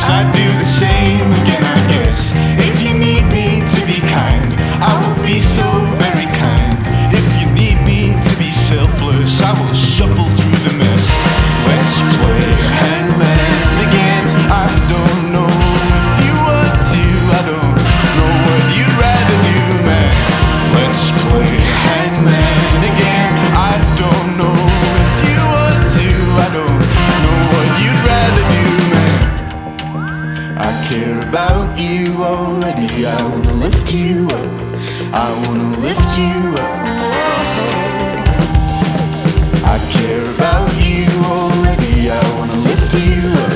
I'd do the same again, I guess. If you need me to be kind, I will be so very kind. If you need me to be selfless, I will shuffle through the mess. Let's play hangman again. I don't know if you want to, I don't know what you'd rather do, man. Let's play hangman again. I don't know if you want to, I don't know what you'd rather do, man. I care about you already. I wanna lift you up. I wanna lift you up. I care about you already. I wanna lift you up.